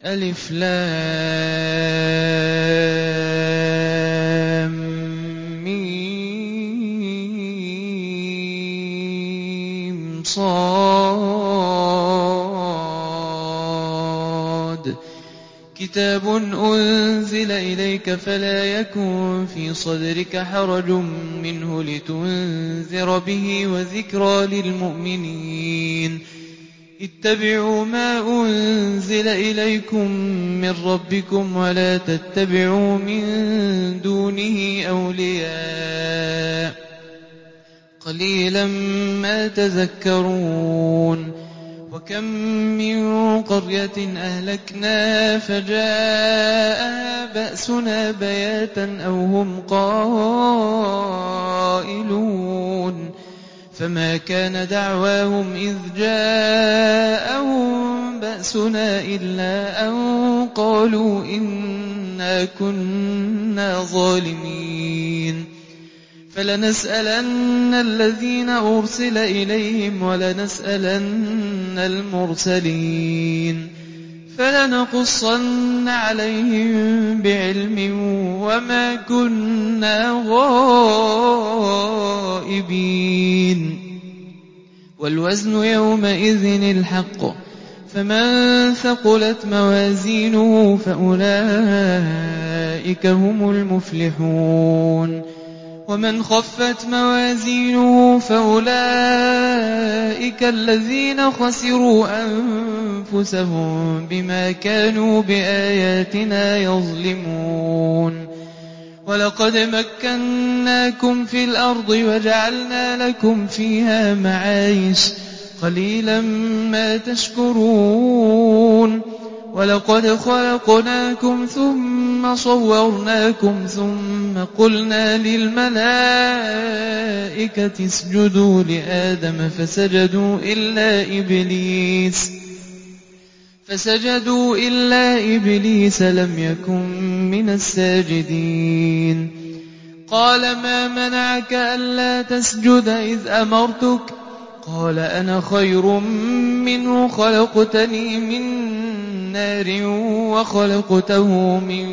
ألف لام ميم صاد كتاب أنزل إليك فلا يكن في صدرك حرج منه لتنذر به وذكرى للمؤمنين اتبعوا ما أنزل إليكم من ربكم ولا تتبعوا من دونه أولياء قليلا ما تذكرون وكم من قرية أهلكنا فجاءها بأسنا بياتا أو هم قائلون فما كان دعواهم إذ جاءهم بأسنا إلا أن قالوا إنا كنا ظالمين فلنسألن الذين أرسل إليهم ولنسألن المرسلين فلنقصن عليهم بعلم وما كنا غائبين والوزن يومئذ الحق فمن ثقلت موازينه فأولئك هم المفلحون ومن خفت موازينه فأولئك الذين خسروا أنفسهم بما كانوا بآياتنا يظلمون ولقد مكناكم في الأرض وجعلنا لكم فيها معايش قليلا ما تشكرون ولقد خلقناكم ثم صورناكم ثم قلنا للملائكة اسجدوا لآدم فسجدوا إلا إبليس لم يكن من الساجدين قال ما منعك ألا تسجد إذ أمرتك قال أنا خير منه خلقتني من نار وخلقته من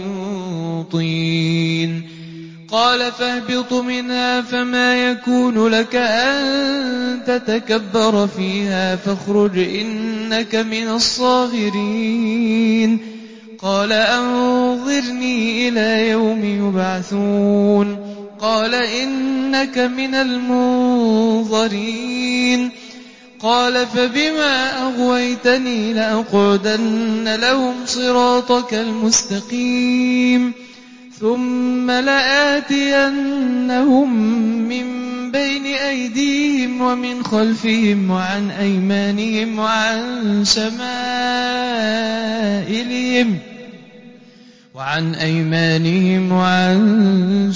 طين قال فاهبط منها فما يكون لك أن تتكبر فيها فاخرج إنك من الصاغرين قال أنظرني إلى يوم يبعثون قال إنك من المنظرين قال فبما أغويتني لأقعدن لهم صراطك المستقيم ثم لآتينهم من بين أيديهم ومن خلفهم وعن أيمانهم وعن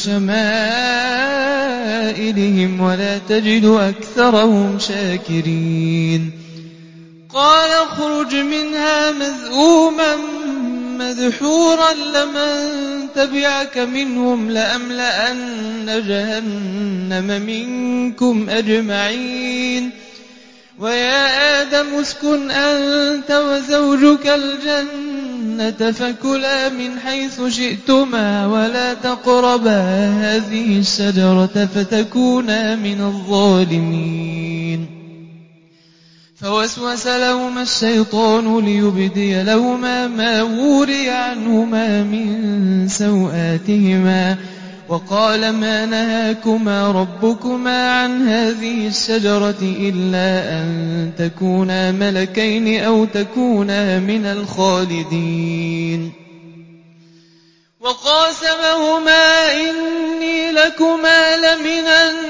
شمائلهم ولا تجد أكثرهم شاكرين قال اخرج منها مذءوما مدحورا لمن تبعك منهم لأملأن جهنم منكم أجمعين ويا آدم اسكن أنت وزوجك الجنة فكلا من حيث شئتما ولا تقربا هذه الشجرة فتكونا من الظالمين فوسوس لهما الشيطان ليبدي لهما ما وري عنهما من سوآتهما وقال ما نهاكما ربكما عن هذه الشجرة إلا أن تكونا ملكين أو تكونا من الخالدين وقاسمهما إني لكما لمن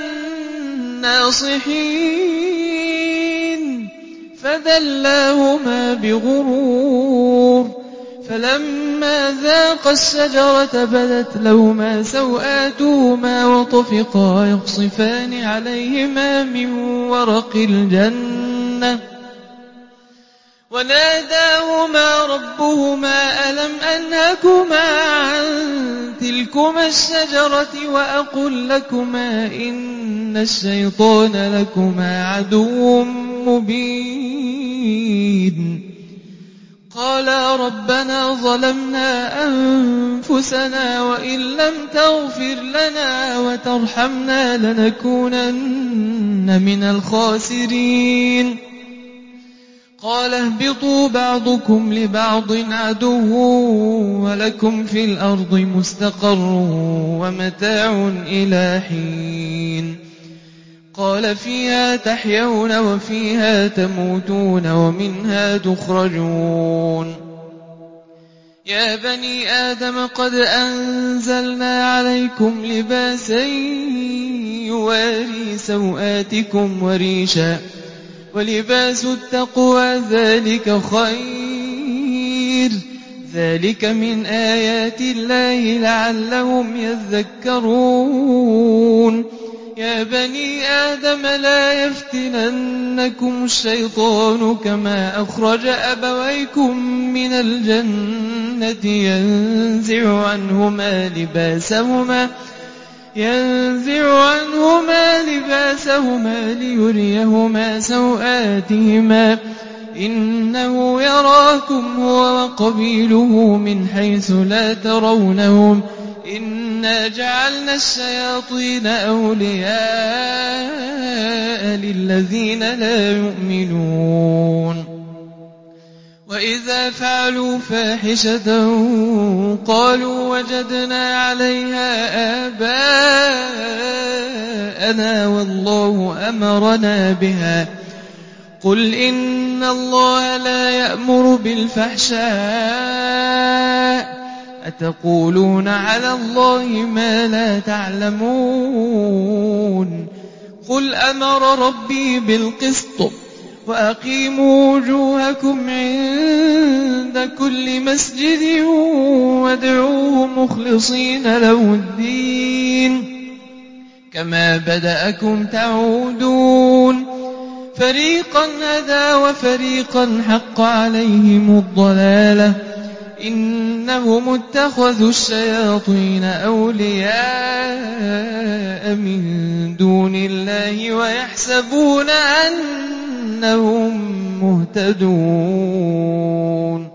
الناصحين فدلاهما بغرور فلما ذاقا الشجرة بدت لهما سوآتهما وطفقا يخصفان عليهما من ورق الجنة وناداهما ربهما ألم أنهكما عن تلكما الشجرة وأقل لكما إن الشيطان لكما عدو مبين قالا ربنا ظلمنا أنفسنا وإن لم تغفر لنا وترحمنا لنكونن من الخاسرين قال اهبطوا بعضكم لبعض عدو ولكم في الأرض مستقر ومتاع إلى حين قال فيها تحيون وفيها تموتون ومنها تخرجون يا بني آدم قد أنزلنا عليكم لباسا يواري سوآتكم وريشا ولباس التقوى ذلك خير ذلك من آيات الله لعلهم يذكرون يا بني آدم لا يفتننكم الشيطان كما أخرج أبويكم من الجنة ينزع عنهما لباسهما ليريهما سوآتهما إنه يراكم هو وقبيله من حيث لا ترونهم إنا جعلنا الشياطين أولياء للذين لا يؤمنون وإذا فعلوا فاحشة قالوا وجدنا عليها آباءنا والله أمرنا بها قل إن الله لا يأمر بالفحشاء أتقولون على الله ما لا تعلمون قل أمر ربي بالقسط وأقيموا وجوهكم عند كل مسجد وادعوه مخلصين له الدين كما بدأكم تعودون فريقا هدى وفريقا حق عليهم الضلالة إنهم اتخذوا الشياطين أولياء من دون الله ويحسبون أنهم مهتدون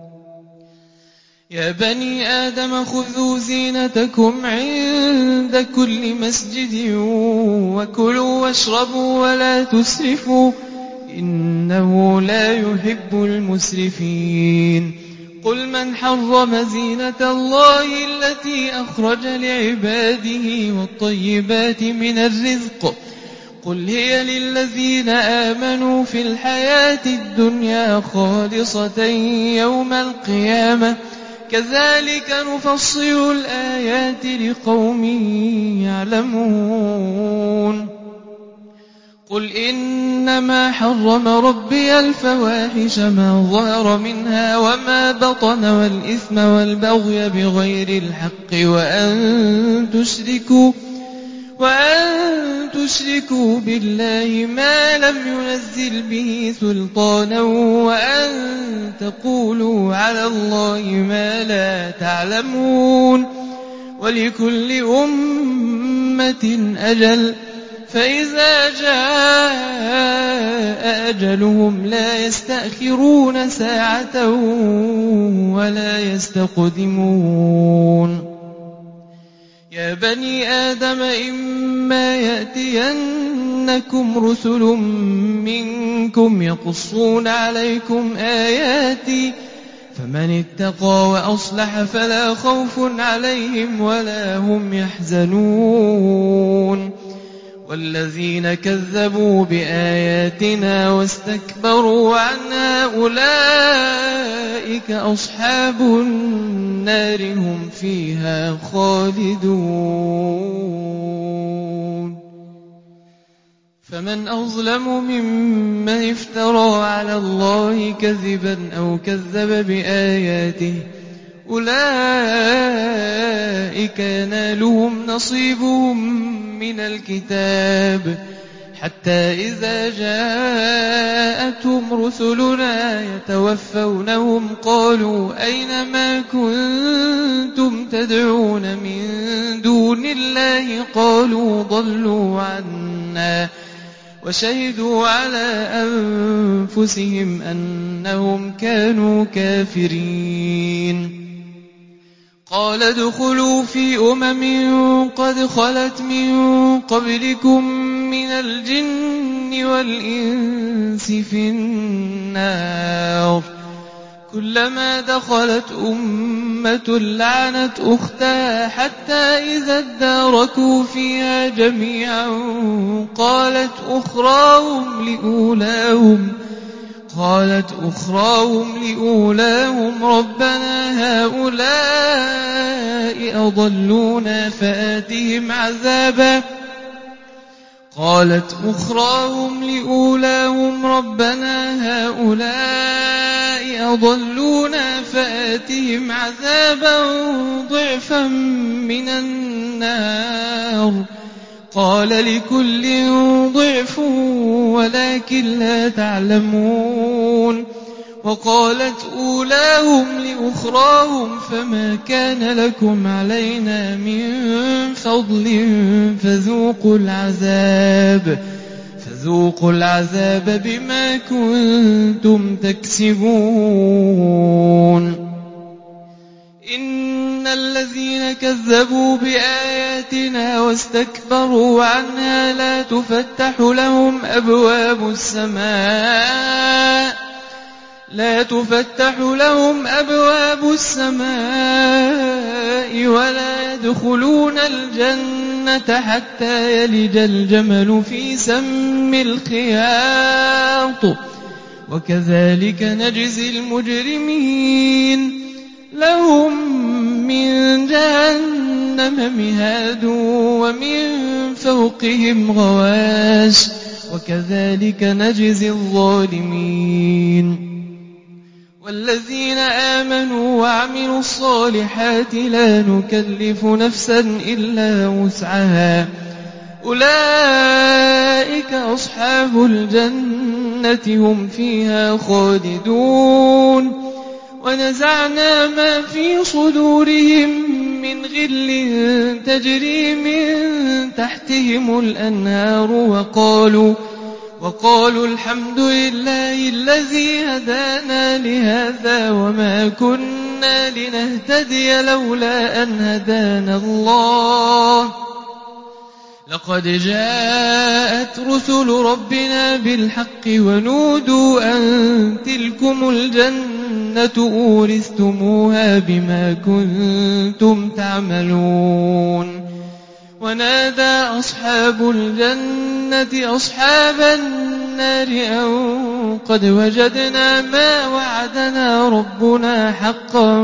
يا بني آدم خذوا زينتكم عند كل مسجد وكلوا واشربوا ولا تسرفوا إنه لا يحب المسرفين قل من حرم زينة الله التي أخرج لعباده والطيبات من الرزق قل هي للذين آمنوا في الحياة الدنيا خالصة يوم القيامة كذلك نفصل الآيات لقوم يعلمون قل إنما حرم ربي الفواحش ما ظهر منها وما بطن والإثم والبغي بغير الحق وأن تشركوا بالله ما لم ينزل به سلطانا وأن تقولوا على الله ما لا تعلمون ولكل أمة أجل فإذا جاء أجلهم لا يستأخرون ساعة ولا يستقدمون يا بني آدم إما يأتينكم رسل منكم يقصون عليكم آياتي فمن اتقى وأصلح فلا خوف عليهم ولا هم يحزنون والذين كذبوا بآياتنا واستكبروا عنها أولئك أصحاب النار هم فيها خالدون فمن أظلم ممن افترى على الله كذبا أو كذب بآياته أولئك ينالهم نصيبهم من الكتاب حتى إذا جاءتهم رسلنا يتوفونهم قالوا أين ما كنتم تدعون من دون الله قالوا ضلوا عنا وشهدوا على أنفسهم أنهم كانوا كافرين. قال ادخلوا في قد خلت من قبلكم من الجن والإنس في النار كلما دخلت أمة لعنت أختها حتى إذا اداركوا فيها جميعا قالت أخراهم لأولاهم ربنا هؤلاء أضلونا فآتهم عذابا ضعفا من النار قال لكل ضعف ولكن لا تعلمون. وقالت أولاهم لأخراهم فما كان لكم علينا من فضل فذوقوا العذاب بما كنتم تكسبون. إن الذين كذبوا بآياتنا واستكبروا عنها لا تفتح لهم أبواب السماء ولا يدخلون الجنة حتى يلج الجمل في سم الخياط وكذلك نجزي المجرمين. لهم من جهنم مهاد ومن فوقهم غواش وكذلك نجزي الظالمين. والذين آمنوا وعملوا الصالحات لا نكلف نفسا إلا وسعها أولئك أصحاب الجنة هم فيها خالدون. ونزعنا ما في صدورهم من غل تجري من تحتهم الأنهار وقالوا الحمد لله الذي هدانا لهذا وما كنا لنهتدي لولا أن هدانا الله لقد جاءت رسل ربنا بالحق ونودوا أن تلكم الجنة أورثتموها بما كنتم تعملون. ونادى أصحاب الجنة أصحاب النار أن قد وجدنا ما وعدنا ربنا حقا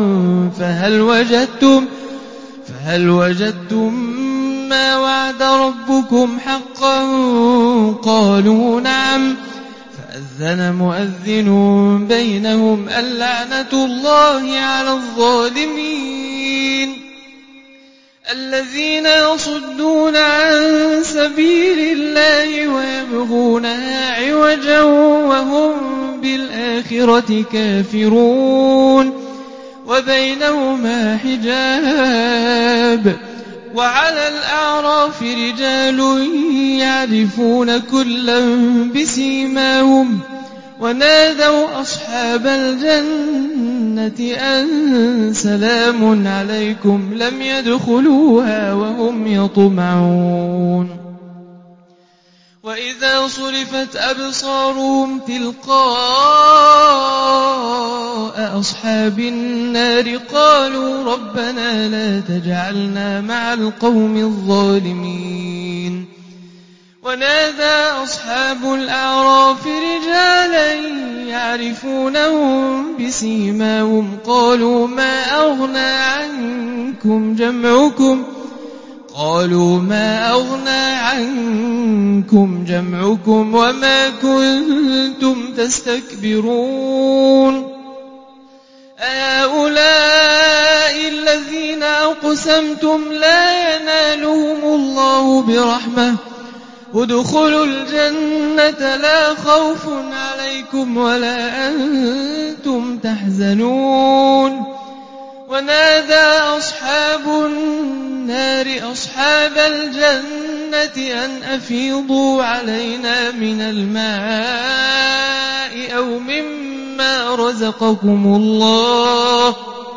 فهل وجدتم ما وعد ربكم حقا قالوا نعم. فأذن مؤذن بينهم اللعنة الله على الظالمين. الذين يصدون عن سبيل الله ويبغونها عوجا وهم بالآخرة كافرون وبينهما حجاب. وعلى الأعراف رجال يعرفون كلا بسيماهم ونادوا أصحاب الجنة أن سلام عليكم لم يدخلوها وهم يطمعون. وإذا صرفت أبصارهم تلقاء أصحاب النار قالوا ربنا لا تجعلنا مع القوم الظالمين. ونادى أصحاب الأعراف رجالا يعرفونهم بسيماهم قالوا ما أغنى عنكم جمعكم وما كنتم تستكبرون. أهؤلاء الذين أقسمتم لا ينالهم الله برحمة ادخلوا الجنة لا خوف عليكم ولا أنتم تحزنون. ونادى أصحاب النار أصحاب الجنة الجنة أن أفيضوا علينا من الماء أو مما رزقكم الله.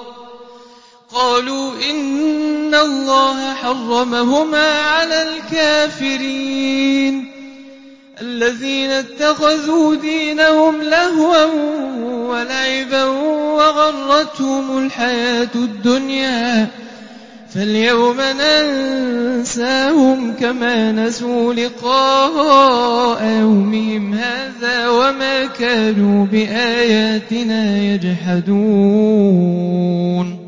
قالوا إن الله حرمهما على الكافرين الذين اتخذوا دينهم لهوا ولعبا وغرتهم الحياة الدنيا فاليوم ننساهم كما نسوا لقاء يومهم هذا وما كانوا بآياتنا يجحدون.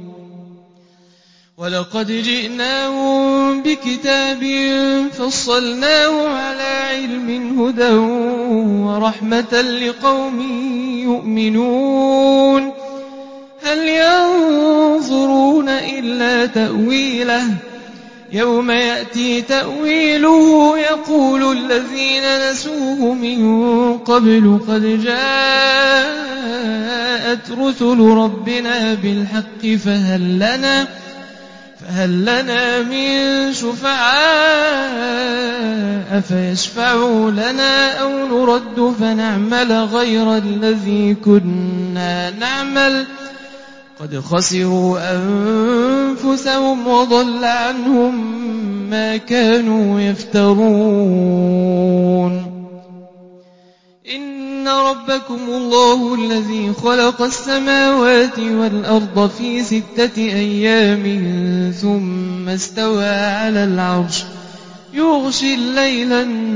ولقد جئناهم بكتاب فصلناه على علم هدى ورحمة لقوم يؤمنون. هل ينظرون إلا تأويله يوم يأتي تأويله يقول الذين نسوه من قبل قد جاءت رسل ربنا بالحق فهل لنا من شفعاء فيشفعوا لنا أو نرد فنعمل غير الذي كنا نعمل قد خسروا أنفسهم وضل عنهم ما كانوا يفترون. إن ربكم الله الذي خلق السماوات والأرض في 6 أيام ثم استوى على العرش يغشي الليل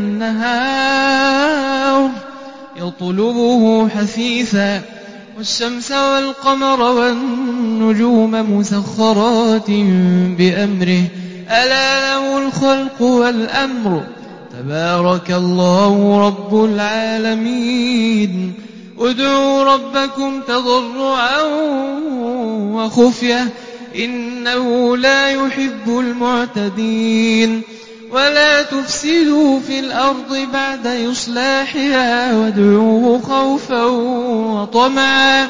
النهار يطلبه حثيثا والشمس والقمر والنجوم مسخرات بأمره ألا له الخلق والأمر تبارك الله رب العالمين. ادعوا ربكم تضرعا وخفية إنه لا يحب المعتدين. ولا تفسدوا في الأرض بعد إصلاحها وادعوه خوفا وطمعا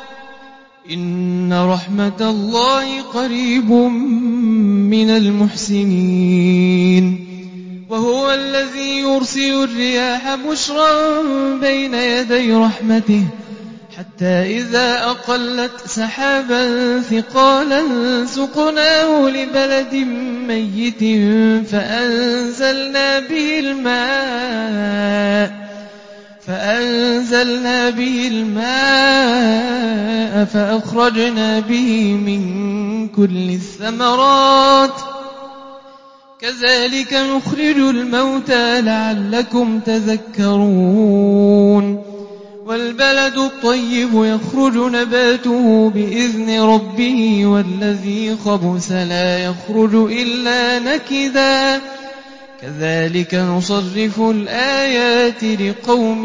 إن رحمة الله قريب من المحسنين. وهو الذي يرسل الرياح بشرا بين يدي رحمته حتى إذا أقلت سحابا ثقالا سقناه لبلد ميت فأنزلنا به الماء فأخرجنا به من كل الثمرات كذلك نخرج الموتى لعلكم تذكرون. والبلد الطيب يخرج نباته بإذن ربه والذي خبث لا يخرج إلا نكدا كذلك نصرف الآيات لقوم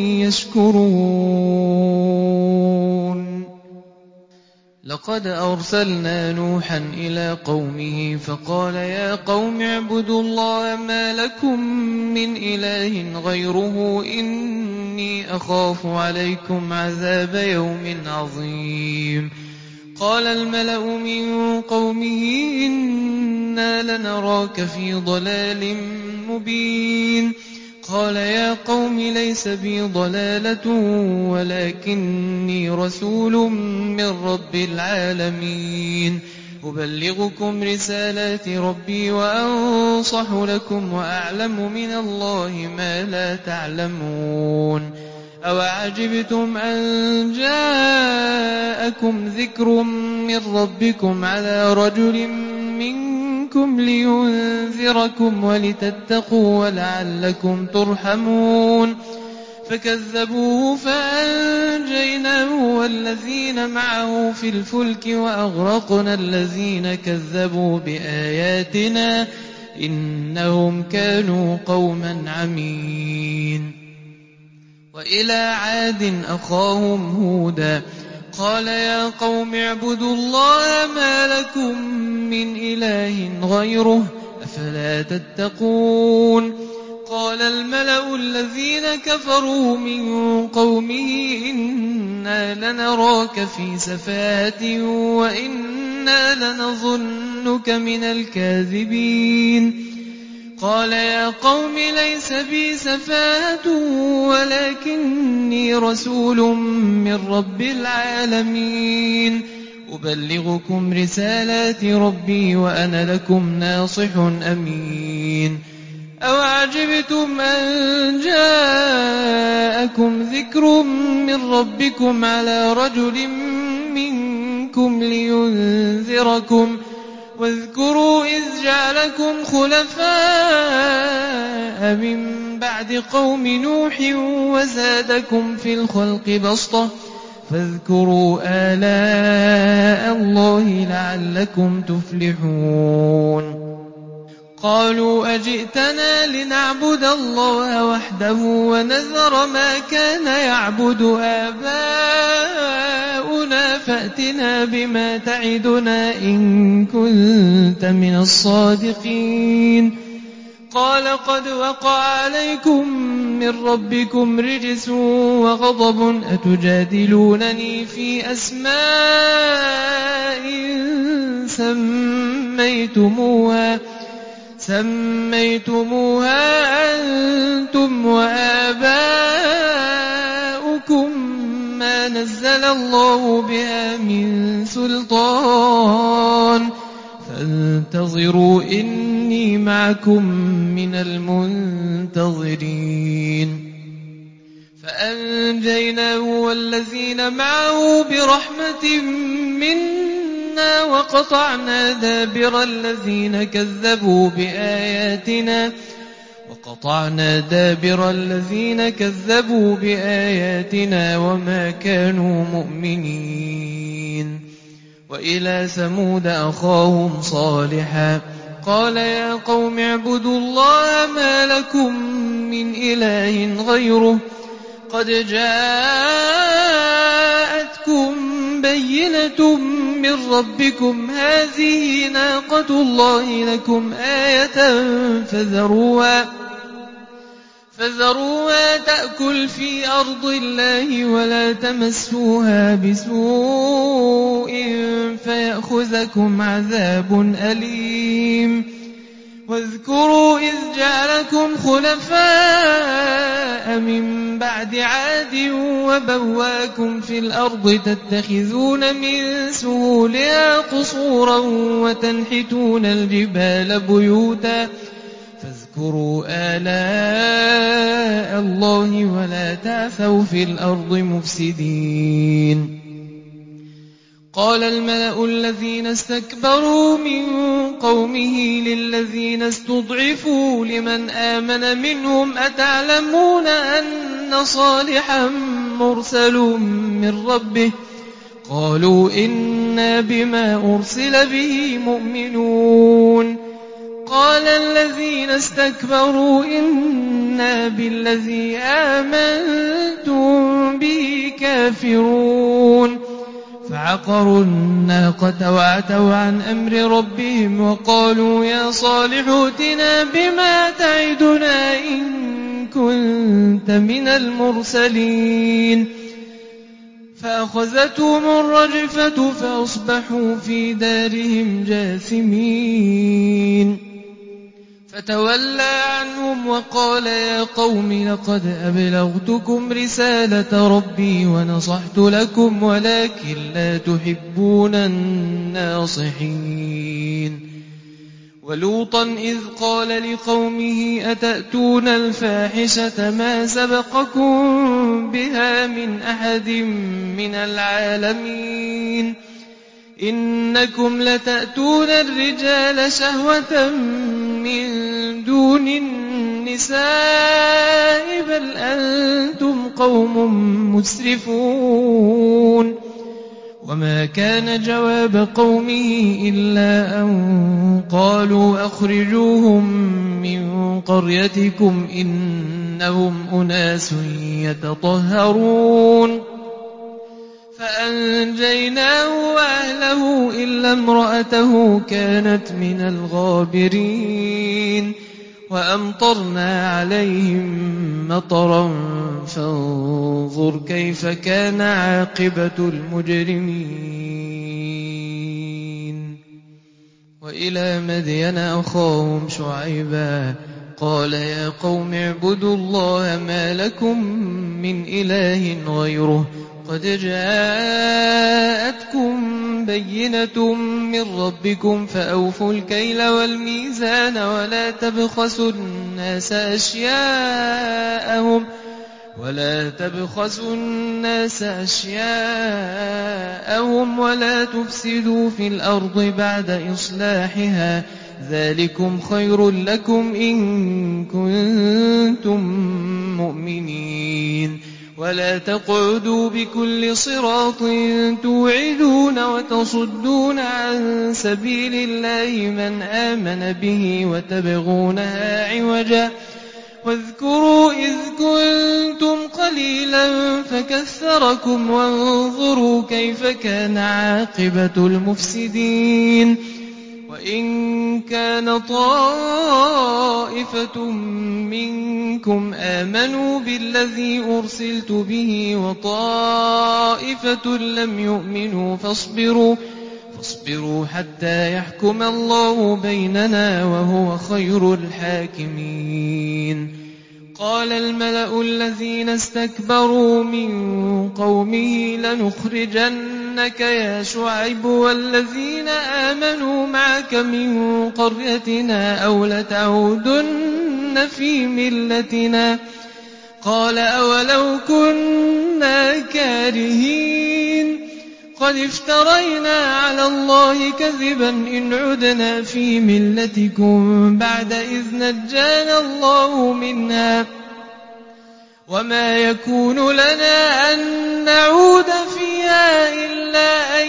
يشكرون. لقد أرسلنا نوحا إلى قومه فقال يا قوم اعبدوا الله ما لكم من إله غيره إني أخاف عليكم عذاب يوم عظيم. قال الملأ من قومه إنا لنراك في ضلال مبين. قال يا قوم ليس بي ضلالة ولكني رسول من رب العالمين أبلغكم رسالات ربي وأنصح لكم وأعلم من الله ما لا تعلمون. أوعجبتم أن جاءكم ذكر من ربكم على رجل منكم لينذركم ولتتقوا ولعلكم ترحمون. فكذبوه فأنجيناه والذين معه في الفلك وأغرقنا الذين كذبوا بآياتنا إنهم كانوا قوما عمين. وإلى عاد أخاهم هودا قال يا قوم اعبدوا الله ما لكم من إله غيره أفلا تتقون. قال الملأ الذين كفروا من قومه إنا لنراك في سفاهة وإنا لنظنك من الكاذبين. قال يا قوم ليس بي سفاهة ولكني رسول من رب العالمين أبلغكم رسالات ربي وأنا لكم ناصح أمين أوعجبتم أن جاءكم ذكر من ربكم على رجل منكم لينذركم واذكروا إذ جعلكم خلفاء من بعد قوم نوح وزادكم في الخلق بسطة فاذكروا آلاء الله لعلكم تفلحون قالوا أجئتنا لنعبد الله وحده ونذر ما كان يعبد آباؤنا فأتنا بما تعدنا إن كنت من الصادقين قال قد وقع عليكم من ربكم رجس وغضب أتجادلونني في أسماء سميتموها أنتم وآباؤكم ما نزل الله بها من سلطان فانتظروا إني معكم من المنتظرين فأنجيناه والذين معه برحمة منا وقطعنا دابر الذين كذبوا بآياتنا وما كانوا مؤمنين وإلى ثمود أخاهم صالحا قال يا قوم اعبدوا الله ما لكم من إله غيره قد جاءتكم بينة من ربكم هذه ناقة الله لكم آية فذروها تأكل في أرض الله ولا تمسوها بسوء فيأخذكم عذاب أليم واذكروا إذ جعلكم خلفاء من بعد عاد وبواكم في الأرض تتخذون من سهولها قصورا وتنحتون الجبال بيوتا فاذكروا آلاء الله ولا تعثوا في الأرض مفسدين قال الملأ الذين استكبروا من قومه للذين استضعفوا لمن آمن منهم أتعلمون أن صالحا مرسل من ربه قالوا إنا بما أرسل به مؤمنون قال الذين استكبروا إنا بالذي آمنتم به كافرون فعقروا الناقة وعتوا عن أمر ربهم وقالوا يا صالح ائتنا بما تعدنا إن كنت من المرسلين فأخذتهم الرجفة فأصبحوا في دارهم جاثمين فتولى عنهم وقال يا قوم لقد أبلغتكم رسالة ربي ونصحت لكم ولكن لا تحبون الناصحين ولوطا إذ قال لقومه أتأتون الفاحشة ما سبقكم بها من أحد من العالمين إنكم لتأتون الرجال شهوة من دون النساء بل أنتم قوم مسرفون وما كان جواب قومه إلا أن قالوا أخرجوهم من قريتكم إنهم أناس يتطهرون فأنجيناه وأهله إلا امرأته كانت من الغابرين وأمطرنا عليهم مطرا فانظر كيف كان عاقبة المجرمين وإلى مدين أخاهم شعيبا فقال يا قوم اعبدوا الله ما لكم من إله غيره قد جاءتكم بينة من ربكم فأوفوا الكيل والميزان ولا تبخسوا الناس أشياءهم ولا تفسدوا في الأرض بعد إصلاحها ذلكم خير لكم إن كنتم مؤمنين ولا تقعدوا بكل صراط توعدون وتصدون عن سبيل الله من آمن به وتبغونها عوجا واذكروا إذ كنتم قليلا فكثركم وانظروا كيف كان عاقبة المفسدين وإن كان طائفة منكم آمنوا بالذي أرسلت به وطائفة لم يؤمنوا فاصبروا حتى يحكم الله بيننا وهو خير الحاكمين قال الملأ الذين استكبروا من قومه لنخرجنك يا شعيب والذين آمنوا معك من قريتنا أو لتعودن في ملتنا قال أولو كنا كارهين قد افترينا على الله كذبا إن عدنا في ملتكم بعد إذ نجانا الله منها وما يكون لنا أن نعود فيها إلا أن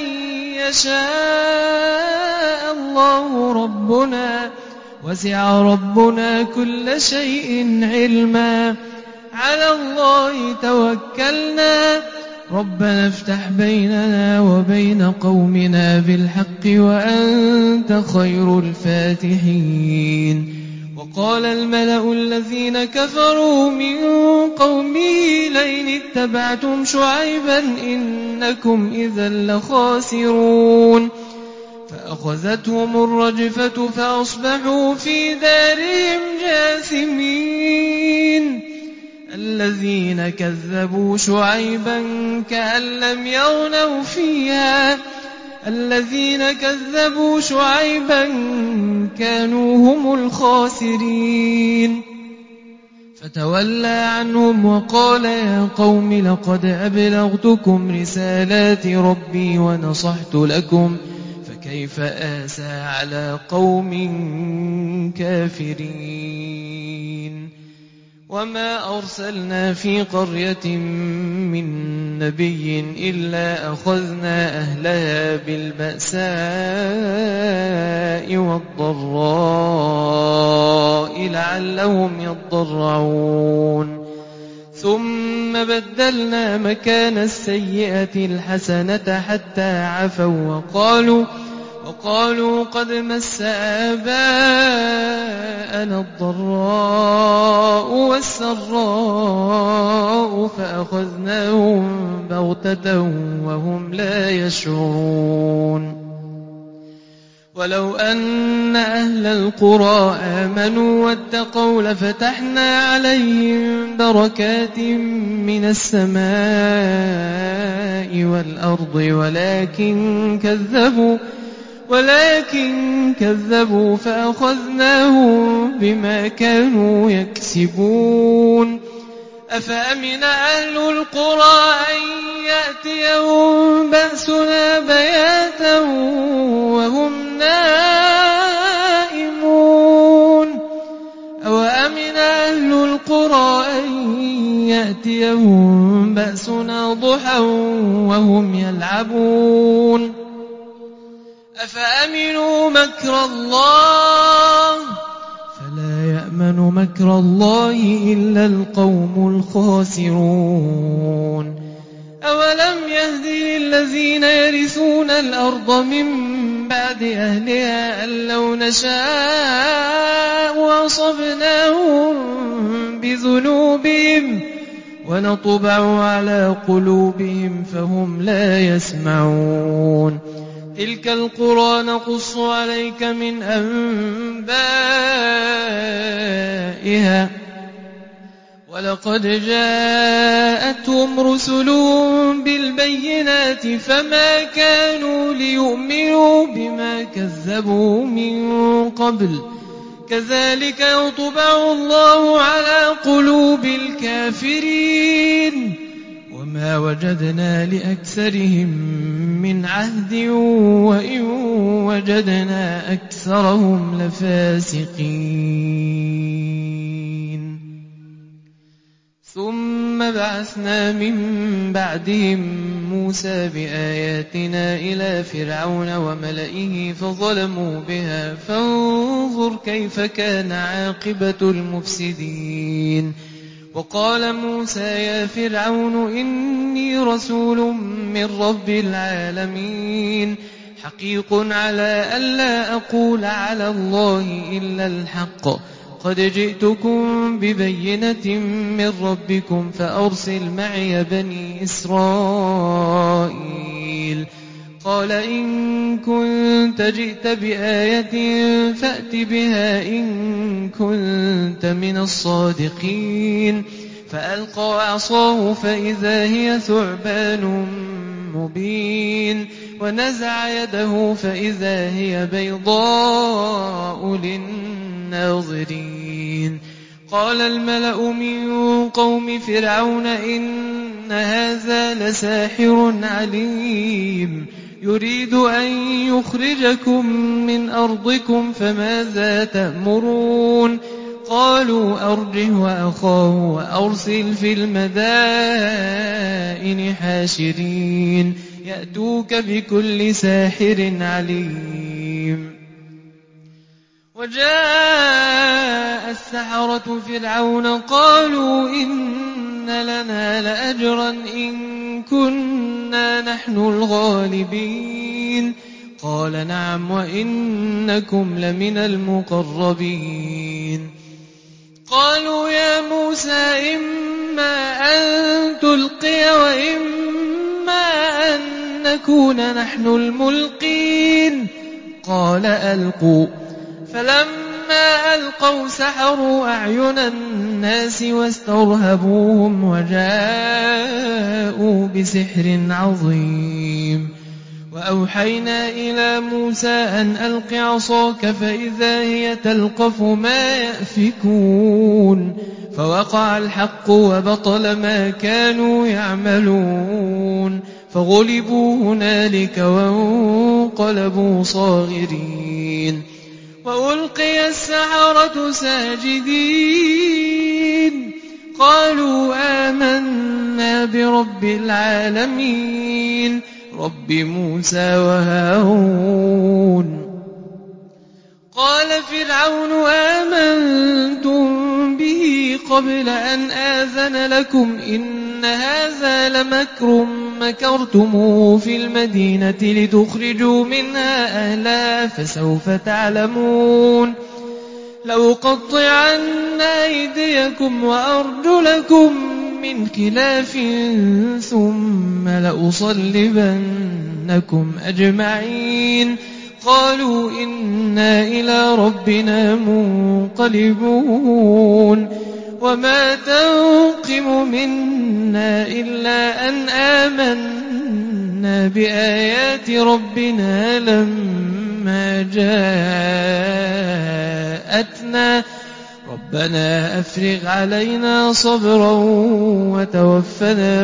يشاء الله ربنا وسع ربنا كل شيء علما على الله توكلنا ربنا افتح بيننا وبين قومنا بالحق وأنت خير الفاتحين وقال الملأ الذين كفروا من قومه لئن اتبعتم شعيبا إنكم إذا لخاسرون فأخذتهم الرجفة فأصبحوا في دارهم جاثمين الذين كذبوا شعيبا كأن لم يغنوا فيها الذين كذبوا شعيبا كانوا هم الخاسرين فتولى عنهم وقال يا قوم لقد أبلغتكم رسالات ربي ونصحت لكم فكيف آسى على قوم كافرين وما أرسلنا في قرية من نبي إلا أخذنا أهلها بالبأساء والضراء لعلهم يضرعون ثم بدلنا مكان السيئة الحسنة حتى عفوا وقالوا قد مس آباءنا الضراء والسراء فأخذناهم بغتة وهم لا يشعرون ولو أن أهل القرى آمنوا واتقوا لفتحنا عليهم بركات من السماء والأرض ولكن كذبوا فأخذناهم بما كانوا يكسبون أفأمن أهل القرى أن يأتيهم بأسنا بياتا وهم نائمون أوأمن أهل القرى أن يأتيهم بأسنا ضحى وهم يلعبون أفأمنوا مكر الله فلا يأمن مكر الله إلا القوم الخاسرون أولم يهد للذين يرثون الأرض من بعد أهلها أن لو نشاء أصبناهم بذنوبهم ونطبع على قلوبهم فهم لا يسمعون تلك القرى نقص عليك من أنبائها ولقد جاءتهم رسلهم بالبينات فما كانوا ليؤمنوا بما كذبوا من قبل كذلك يطبع الله على قلوب الكافرين وما وجدنا لأكثرهم من عهد وإن وجدنا أكثرهم لفاسقين ثم بعثنا من بعدهم موسى بآياتنا إلى فرعون وملئه فظلموا بها فانظر كيف كان عاقبة المفسدين وقال موسى يا فرعون إني رسول من رب العالمين حقيق على ألا أقول على الله إلا الحق قد جئتكم ببينة من ربكم فأرسل معي بني إسرائيل قال إن كنت جئت بآية فأت بها إن كنت من الصادقين فألقى عصاه فإذا هي ثعبان مبين ونزع يده فإذا هي بيضاء للناظرين قال الملأ من قوم فرعون إن هذا لساحر عليم يريد أن يخرجكم من أرضكم فماذا تأمرون قالوا أرجه وأخاه وأرسل في المدائن حاشرين يأتوك بكل ساحر عليم وجاء السحرة فرعون قالوا إن لنا لأجرا إن كنا نحن الغالبين قال نعم وإنكم لمن المقربين قالوا يا موسى إما أن تلقي وإما أن نكون نحن الملقين قال ألقوا فلما ألقوا سحروا أعين الناس واسترهبوهم وجاءوا بسحر عظيم وأوحينا إلى موسى أن ألق عصاك فإذا هي تلقف ما يأفكون فوقع الحق وبطل ما كانوا يعملون فغلبوا هنالك وانقلبوا صاغرين وألقي السحرة ساجدين قالوا آمنا برب العالمين رب موسى وهارون قال فرعون آمنتم به قبل أن آذن لكم إن هذا لمكر مكرتموه في المدينة لتخرجوا منها أهلها فسوف تعلمون لأقطعن أيديكم وأرجلكم من خلاف ثم لأصلبنكم أجمعين قالوا إنا إلى ربنا منقلبون وما تنقم منا إلا أن آمنا بآيات ربنا لما جاءتنا ربنا أفرغ علينا صبرا وتوفنا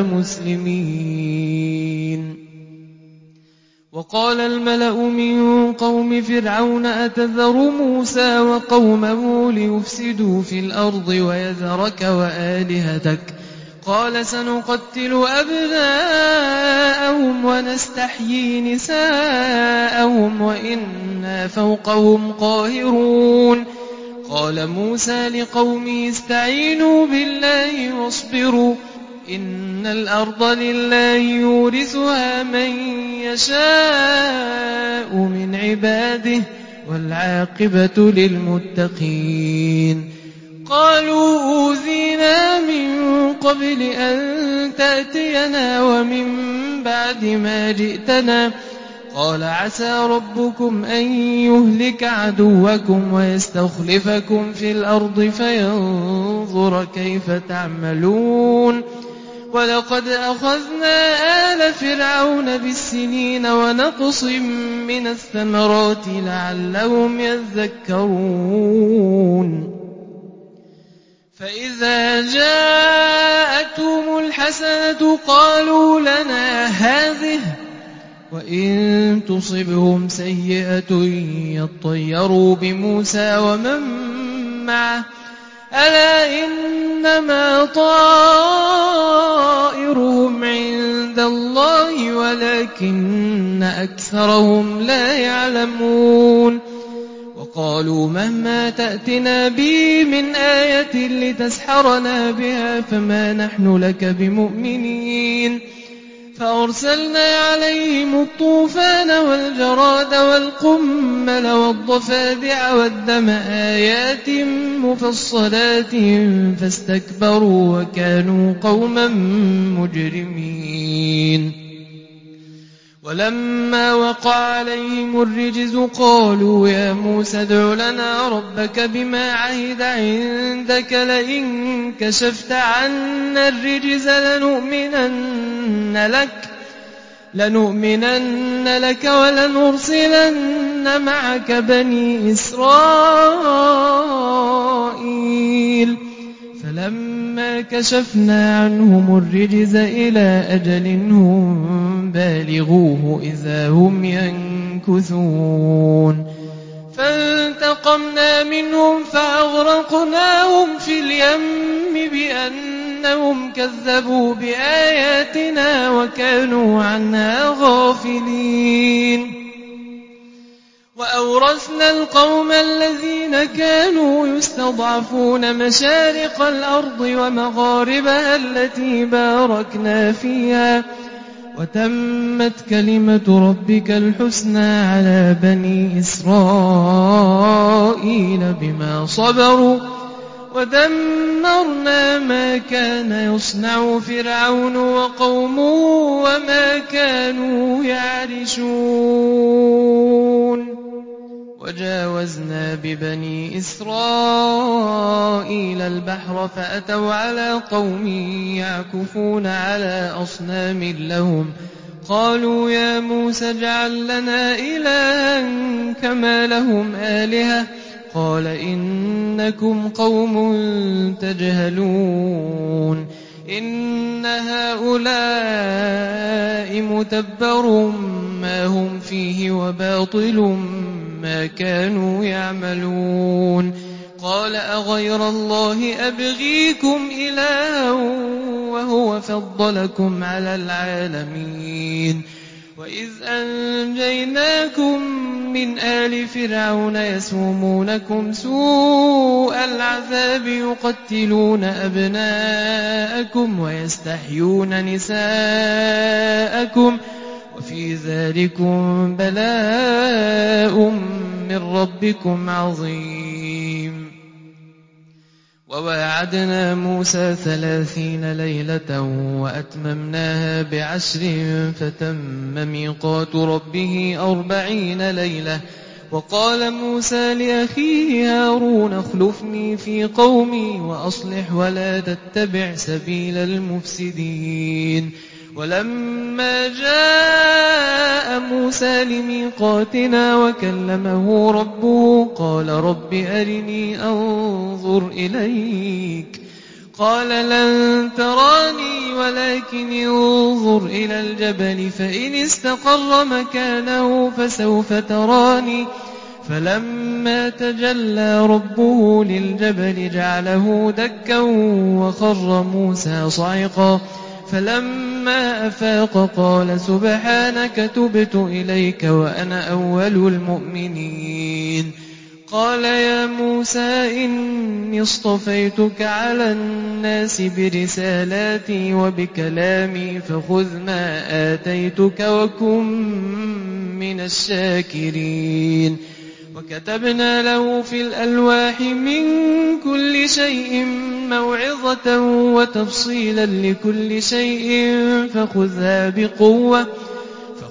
مسلمين وقال الملأ من قوم فرعون أتذر موسى وقومه ليفسدوا في الأرض ويذرك وآلهتك قال سنقتل أبناءهم ونستحيي نساءهم وإنا فوقهم قاهرون قال موسى لقومه استعينوا بالله واصبروا إن الأرض لله يورثها من يشاء من عباده والعاقبة للمتقين قالوا أوذينا من قبل أن تأتينا ومن بعد ما جئتنا قال عسى ربكم أن يهلك عدوكم ويستخلفكم في الأرض فينظر كيف تعملون ولقد أخذنا آل فرعون بالسنين ونقص من الثمرات لعلهم يذكرون فإذا جاءتهم الحسنة قالوا لنا هذه وإن تصبهم سيئة يطيروا بموسى ومن معه ألا إنما طائرهم عند الله ولكن أكثرهم لا يعلمون وقالوا مهما تأتنا به من آية لتسحرنا بها فما نحن لك بمؤمنين فأرسلنا عليهم الطوفان والجراد والقمل والضفادع والدم آيات مفصلات فاستكبروا وكانوا قوما مجرمين ولما وقع عليهم الرجز قالوا يا موسى ادع لنا ربك بما عهد عندك لئن كشفت عنا الرجز لنؤمنن لك ولنرسلن معك بني إسرائيل فلما كشفنا عنهم الرجز إلى أجل هم بالغوه إذا هم ينكثون فانتقمنا منهم فأغرقناهم في اليم بأنهم كذبوا بآياتنا وكانوا عنها غافلين وأورثنا القوم الذين كانوا يستضعفون مشارق الأرض ومغاربها التي باركنا فيها وتمت كلمة ربك الحسنى على بني إسرائيل بما صبروا ودمرنا ما كان يصنع فرعون وقومه وما كانوا يعرشون وجاوزنا ببني إسرائيل البحر فأتوا على قوم يعكفون على أصنام لهم قالوا يا موسى اجعل لنا إلها كما لهم آلهة قال إنكم قوم تجهلون إن هؤلاء متبر ما هم فيه وباطل ما كانوا يعملون قال أغير الله أبغيكم إلها وهو فضلكم على العالمين وإذ أنجيناكم من آل فرعون يسومونكم سوء العذاب يقتلون أبناءكم ويستحيون نساءكم وفي ذلكم بلاء من ربكم عظيم وواعدنا موسى 30 ليلة وأتممناها ب10 فتم ميقات ربه 40 ليلة وقال موسى لأخيه هارون اخلفني في قومي وأصلح ولا تتبع سبيل المفسدين ولما جاء موسى لميقاتنا وكلمه ربه قال رب أرني أنظر إليك قال لن تراني ولكن انظر إلى الجبل فإن استقر مكانه فسوف تراني فلما تجلى ربه للجبل جعله دكا وخر موسى صعقا فلما أفاق قال سبحانك تبت إليك وأنا أول المؤمنين قال يا موسى إني اصطفيتك على الناس برسالاتي وبكلامي فخذ ما آتيتك وكن من الشاكرين وكتبنا له في الألواح من كل شيء موعظة وتفصيلا لكل شيء فخذها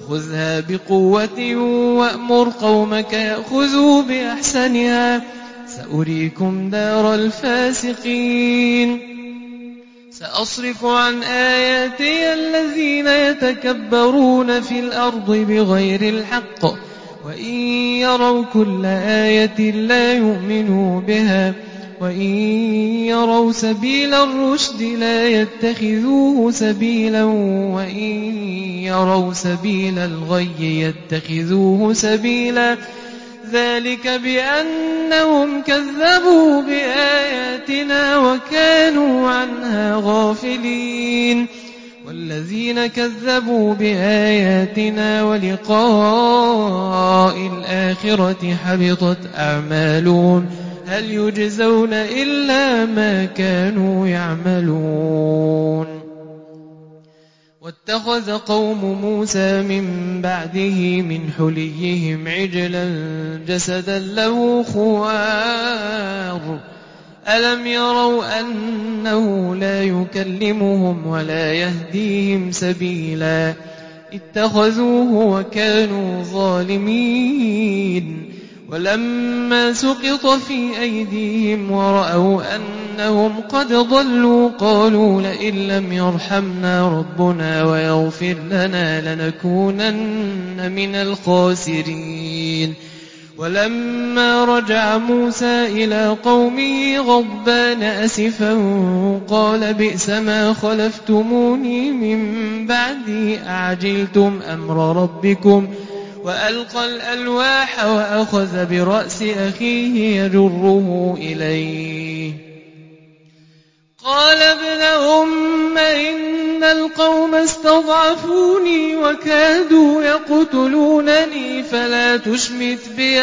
خذها بقوة وأمر قومك يأخذوا بأحسنها سأريكم دار الفاسقين سأصرف عن آياتي الذين يتكبرون في الأرض بغير الحق وإن يروا كل آية لا يؤمنوا بها وإن يروا سبيل الرشد لا يتخذوه سبيلا وإن يروا سبيل الغي يتخذوه سبيلا ذلك بأنهم كذبوا بآياتنا وكانوا عنها غافلين والذين كذبوا بآياتنا ولقاء الآخرة حبطت أعمالهم هل يجزون إلا ما كانوا يعملون واتخذ قوم موسى من بعده من حليهم عجلا جسدا له خوار ألم يروا أنه لا يكلمهم ولا يهديهم سبيلا اتخذوه وكانوا ظالمين ولما سقط في أيديهم ورأوا أنهم قد ضلوا قالوا لئن لم يرحمنا ربنا ويغفر لنا لنكونن من الخاسرين ولما رجع موسى إلى قومه غضبان أسفا قال بئس ما خلفتموني من بعدي أعجلتم أمر ربكم وألقى الألواح وأخذ برأس أخيه يجره إليه قال ابن أم إن القوم استضعفوني وكادوا يقتلونني فلا تشمت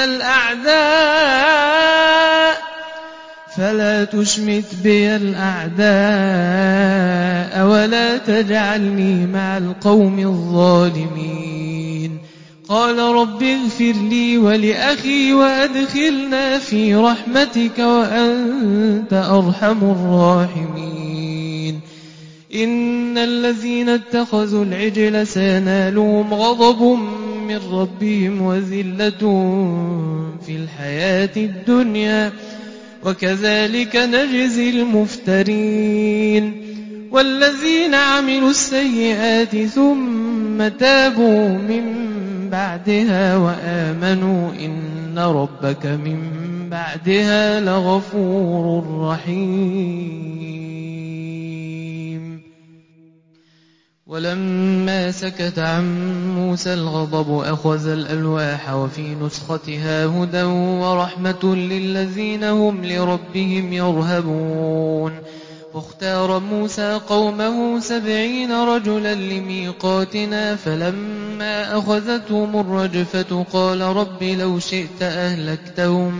بي الأعداء ولا تجعلني مع القوم الظالمين قال رب اغفر لي ولأخي وأدخلنا في رحمتك وأنت أرحم الراحمين إن الذين اتخذوا العجل سينالهم غضب من ربهم وذلة في الحياة الدنيا وكذلك نجزي المفترين والذين عملوا السيئات ثم تابوا من بعدها وآمنوا إن ربك من بعدها لغفور رحيم ولما سكت عن موسى الغضب أخذ الألواح وفي نسختها هدى ورحمة للذين هم لربهم يرهبون واختار موسى قومه 70 رجلا لميقاتنا فلما أخذتهم الرجفة قال رب لو شئت أهلكتهم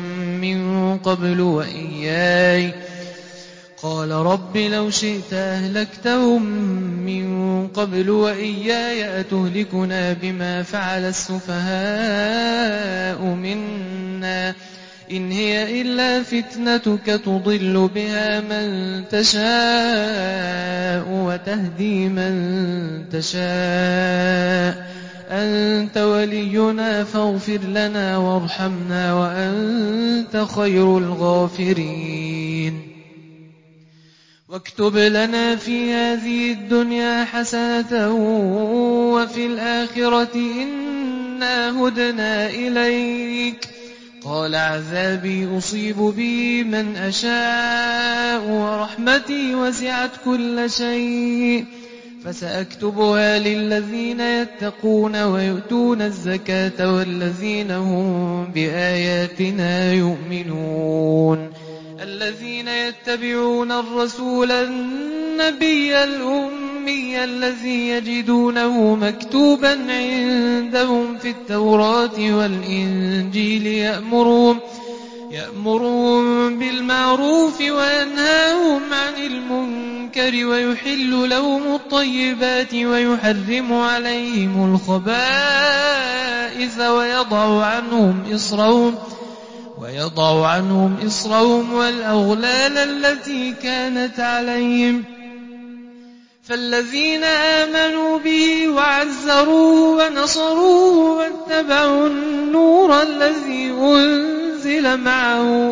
من قبل وإياي أتهلكنا بما فعل السفهاء منا إن هي إلا فتنتك تضل بها من تشاء وتهدي من تشاء أنت ولينا فاغفر لنا وارحمنا وأنت خير الغافرين واكتب لنا في هذه الدنيا حسنة وفي الآخرة إنا هدنا إليك قال عذابي أصيب به من أشاء ورحمتي وسعت كل شيء فسأكتبها للذين يتقون ويؤتون الزكاة والذين هم بآياتنا يؤمنون الذين يتبعون الرسول النبي الأمي الذي يجدونه مكتوبا عندهم في التوراة والإنجيل يأمرهم بالمعروف وينهاهم عن المنكر ويحل لهم الطيبات ويحرم عليهم الخبائث ويضع عنهم إصرهم والأغلال التي كانت عليهم فالذين آمنوا به وعزروه ونصروه واتبعوا النور الذي أنزل معه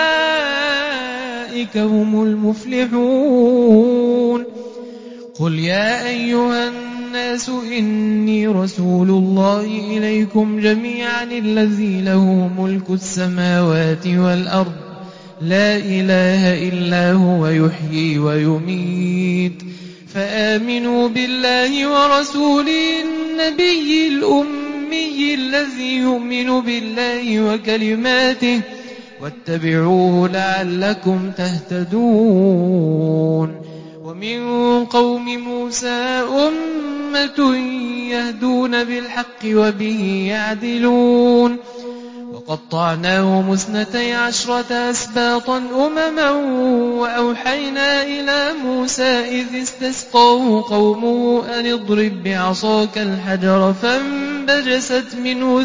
أولئك هم المفلحون. قل يا أيها الناس إني رسول الله إليكم جميعا الذي له ملك السماوات والأرض لا إله إلا هو يحيي ويميت فآمنوا بالله ورسوله النبي الأمي الذي يؤمن بالله وكلماته واتبعوه لعلكم تهتدون. ومن قوم موسى أمة يهدون بالحق وبه يعدلون وقطعناهم 12 أسباطا أمما وأوحينا إلى موسى إذ استسقاه قومه أن اضرب بعصاك الحجر فانبجست منه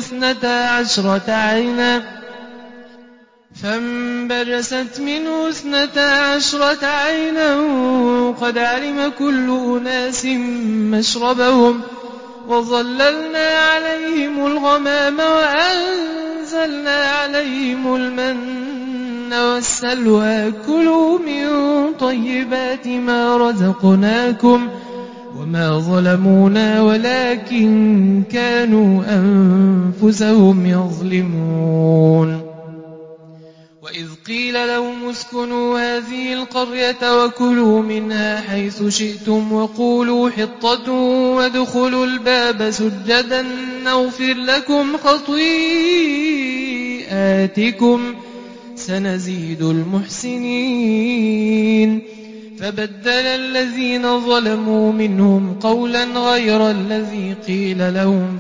12 عينا قد علم كل أناس مشربهم وظللنا عليهم الغمام وأنزلنا عليهم المن والسلوى كلوا من طيبات ما رزقناكم وما ظلمونا ولكن كانوا أنفسهم يظلمون. وإذ قيل لهم اسكنوا هذه القرية وكلوا منها حيث شئتم وقولوا حطة وادخلوا الباب سجدا نغفر لكم خطيئاتكم سنزيد المحسنين. فبدل الذين ظلموا منهم قولا غير الذي قيل لهم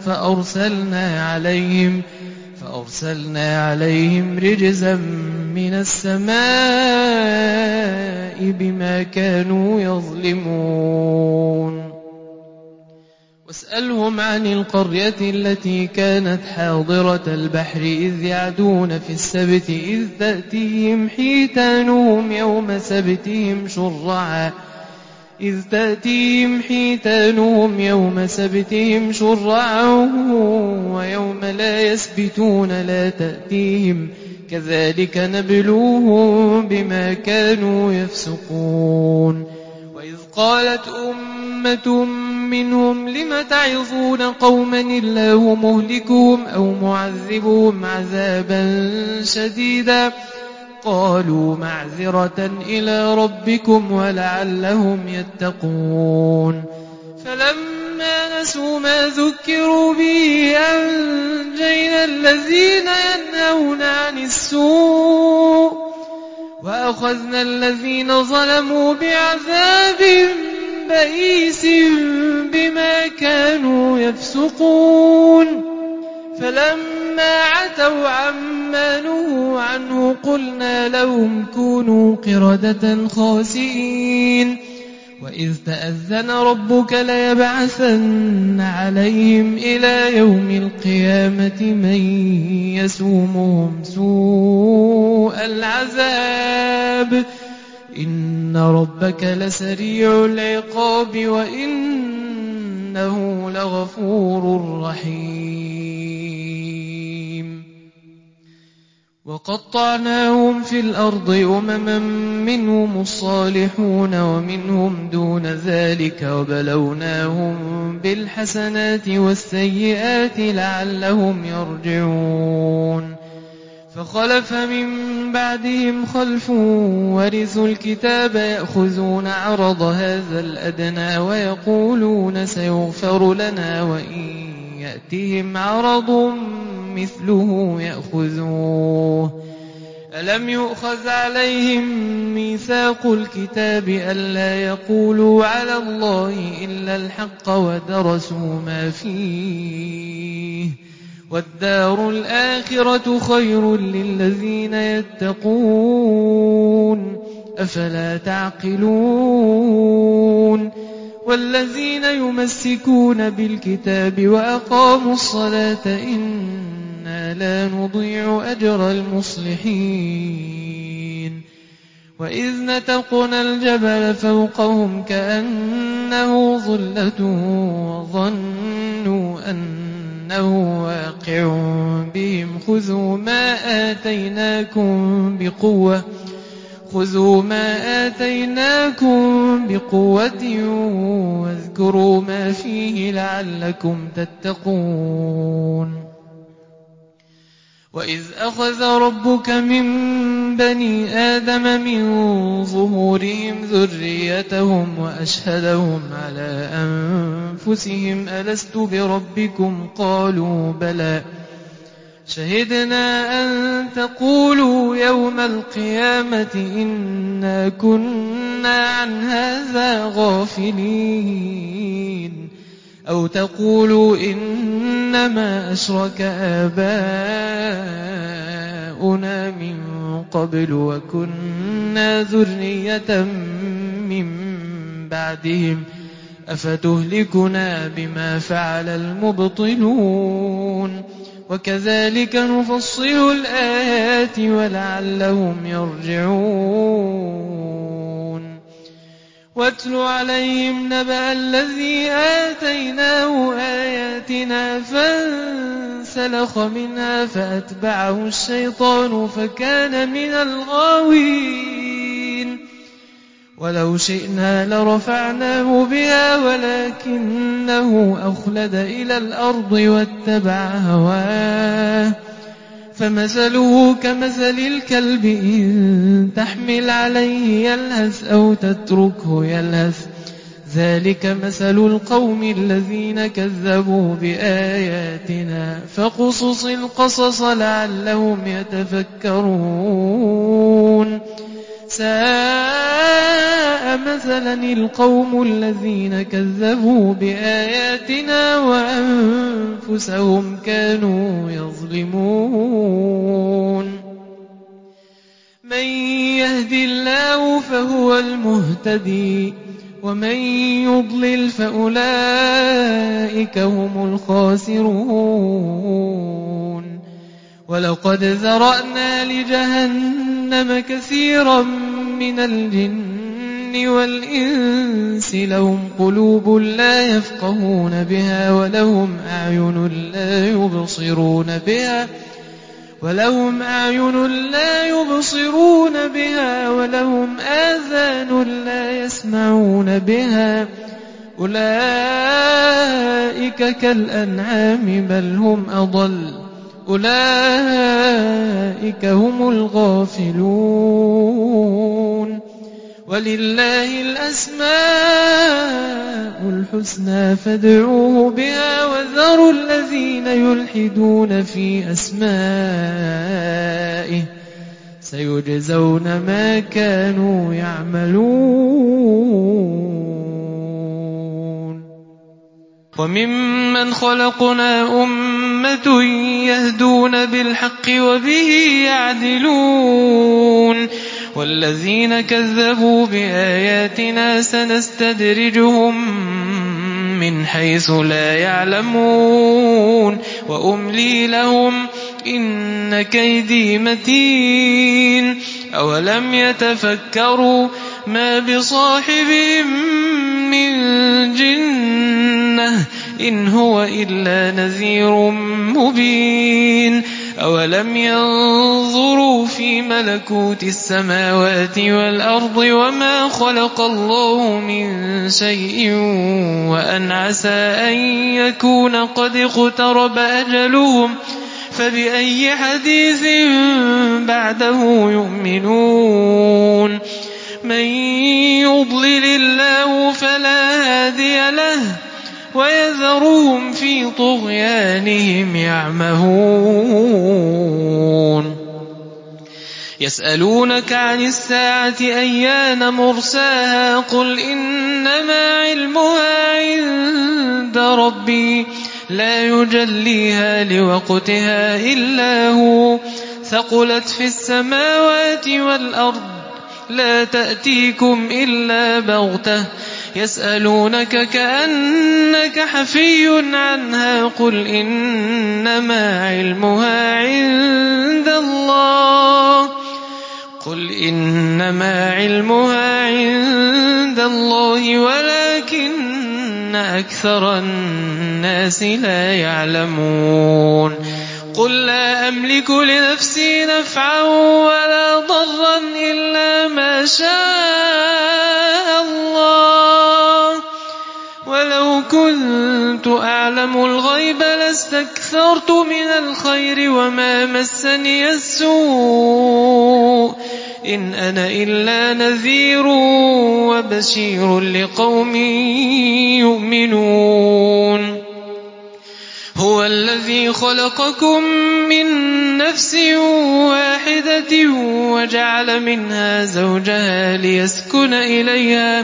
فأرسلنا عليهم رجزا من السماء بما كانوا يظلمون. واسألهم عن القرية التي كانت حاضرة البحر إذ يعدون في السبت إذ تأتيهم حيتانهم يوم سبتهم شرعا ويوم لا يسبتون لا تأتيهم كذلك نبلوهم بما كانوا يفسقون. وإذ قالت أمة منهم لم تعظون قوما الله مهلكهم أو معذبهم عذابا شديدا قالوا معذرة إلى ربكم ولعلهم يتقون. فلما نسوا ما ذكروا به أنجينا الذين ينهون عن السوء وأخذنا الذين ظلموا بعذاب بئيس بما كانوا يفسقون. فلما عتوا عما نهوا عنه قلنا لهم كونوا قردة خاسئين. وإذ تأذن ربك ليبعثن عليهم إلى يوم القيامة من يسومهم سوء العذاب إن ربك لسريع العقاب وإنه لغفور رحيم. وقطعناهم في الأرض أمما منهم الصالحون ومنهم دون ذلك وبلوناهم بالحسنات والسيئات لعلهم يرجعون. فخلف من بعدهم خلف ورثوا الكتاب يأخذون عرض هذا الأدنى ويقولون سيغفر لنا وإن يأتهم عرض مثله يأخذوه. ألم يؤخذ عليهم ميثاق الكتاب ألا يقولوا على الله إلا الحق ودرسوا ما فيه والدار الآخرة خير للذين يتقون أفلا تعقلون. والذين يمسكون بالكتاب وأقاموا الصلاة إنا لا نضيع أجر المصلحين. وإذ نتقنا الجبل فوقهم كأنه ظلة وظنوا أنه واقع بهم خذوا ما آتيناكم بقوة واذكروا ما فيه لعلكم تتقون وإذ أخذ ربك من بني آدم من ظهورهم ذريتهم وأشهدهم على أنفسهم ألست بربكم قالوا بلى شهدنا أن تقولوا يوم القيامة إنا كنا عن هذا غافلين أو تقولوا إنما أشرك آباؤنا من قبل وكنا ذرية من بعدهم أفتهلكنا بما فعل المبطلون وكذلك نفصل الآيات ولعلهم يرجعون واتل عليهم نبأ الذي آتيناه آياتنا فانسلخ منها فأتبعه الشيطان فكان من الغاوين ولو شئنا لرفعناه بها ولكنه أخلد إلى الأرض واتبع هواه فمثله كمثل الكلب إن تحمل عليه يلهث أو تتركه يلهث ذلك مثل القوم الذين كذبوا بآياتنا فقصص القصص لعلهم يتفكرون ساء مثلا القوم الذين كذبوا بآياتنا وأنفسهم كانوا يظلمون من يهد الله فهو المهتدي ومن يضلل فأولئك هم الخاسرون ولقد ذرأنا لجهنم كثيرا من الجن والإنس لهم قلوب لا يفقهون بها ولهم أعين لا يبصرون بها ولهم آذان لا يسمعون بها أولئك كالأنعام بل هم أضل أولئك هم الغافلون ولله الأسماء الحسنى فادعوه بها وذروا الذين يلحدون في أسمائه سيجزون ما كانوا يعملون وممن خلقنا أمة يهدون بالحق وبه يعدلون والذين كذبوا بآياتنا سنستدرجهم من حيث لا يعلمون وأملي لهم إن كيدي متين أولم يتفكروا ما بصاحبهم من جنة إن هو إلا نذير مبين أولم ينظروا في ملكوت السماوات والأرض وما خلق الله من شيء وأن عسى أن يكون قد اقترب أجلهم فبأي حديث بعده يؤمنون من يضلل الله فلا هادي له ويذرهم في طغيانهم يعمهون يسألونك عن الساعة أيان مرساها قل إنما علمها عند ربي لا يجليها لوقتها إلا هو ثقلت في السماوات والأرض لا تأتيكم إلا بغتة يسألونك كأنك حفي عنها قل إنما علمها إنما علمها عند الله ولكن أكثر الناس لا يعلمون قل لا أملك لنفسي نفعا ولا ضرا إلا ما شاء الله ولو كنت أعلم الغيب لاستكثرت من الخير وما مسني السوء إن أنا إلا نذير وبشير لقوم يؤمنون هو الذي خلقكم من نفس واحدة وجعل منها زوجها ليسكن إليها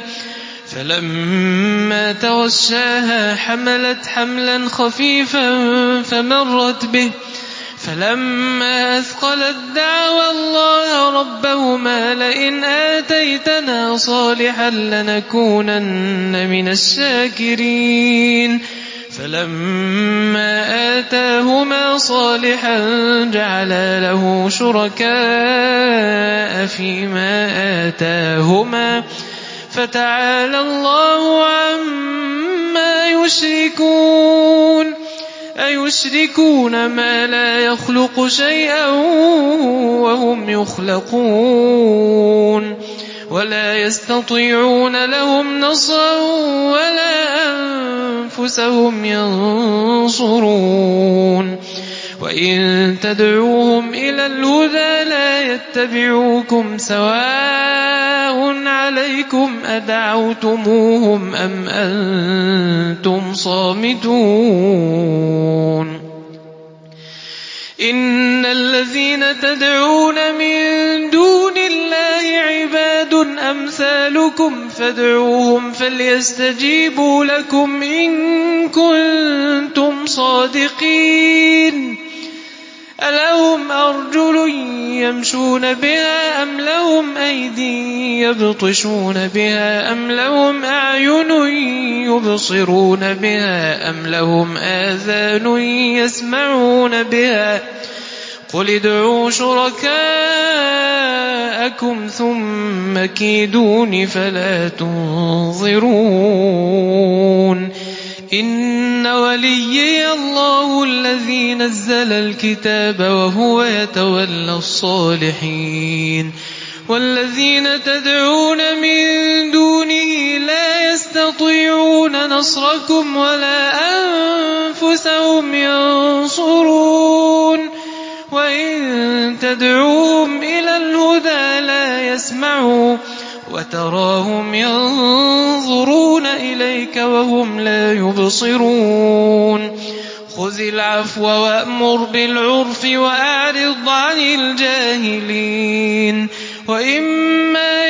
فلما تغشاها حملت حملا خفيفا فمرت به فلما أثقلت دعوا الله ربهما لئن آتيتنا صالحا لنكونن من الشاكرين فلما آتاهما صالحا جعلا له شركاء فيما آتاهما فتعالى الله عما يشركون أيشركون ما لا يخلق شيئا وهم يخلقون ولا يستطيعون لهم نصرا ولا أنفسهم ينصرون وإن تدعوهم إلى الهدى لا يتبعوكم سواء عليكم أدعوتموهم أم أنتم صامتون إن الذين تدعون من دون الله عباد أمثالكم فادعوهم فليستجيبوا لكم إن كنتم صادقين ألهم أرجل يمشون بها أم لهم أيدي يبطشون بها أم لهم أعين يبصرون بها أم لهم آذان يسمعون بها قل ادعوا شركاءكم ثم كيدون فلا تنظرون إن وليي الله الذي نزل الكتاب وهو يتولى الصالحين والذين تدعون من دونه لا يستطيعون نصركم ولا أنفسهم ينصرون وإن تدعوهم إلى الهدى لا يسمعوا وتراهم ينظرون إليك وهم لا يبصرون خذ العفو وأمر بالعرف وأعرض عن الجاهلين وإما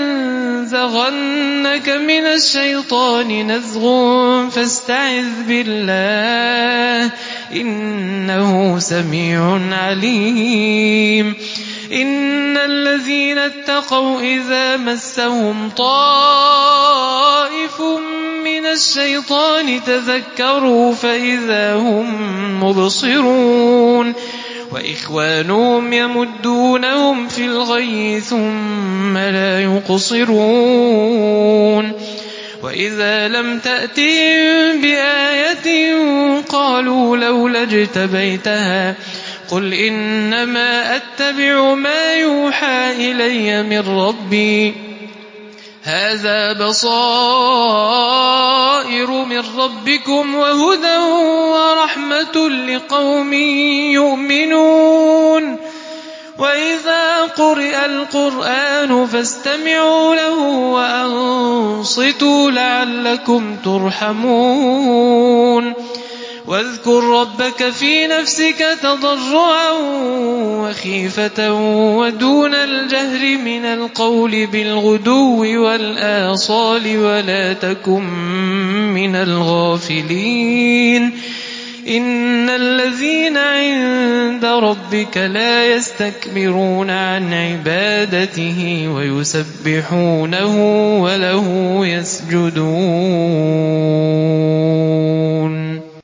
ينزغنك من الشيطان نزغ فاستعذ بالله إنه سميع عليم إن الذين اتقوا إذا مسهم طائف من الشيطان تذكروا فإذا هم مبصرون وإخوانهم يمدونهم في الغي ثم لا يقصرون وإذا لم تأتهم بآية قالوا لولا اجتبيتها قل إنما أتبع ما يوحى إلي من ربي هذا بصائر من ربكم وهدى ورحمة لقوم يؤمنون وإذا قرئ القرآن فاستمعوا له وأنصتوا لعلكم ترحمون واذكر ربك في نفسك تضرعا وخيفة ودون الجهر من القول بالغدو والآصال ولا تكن من الغافلين إن الذين عند ربك لا يستكبرون عن عبادته ويسبحونه وله يسجدون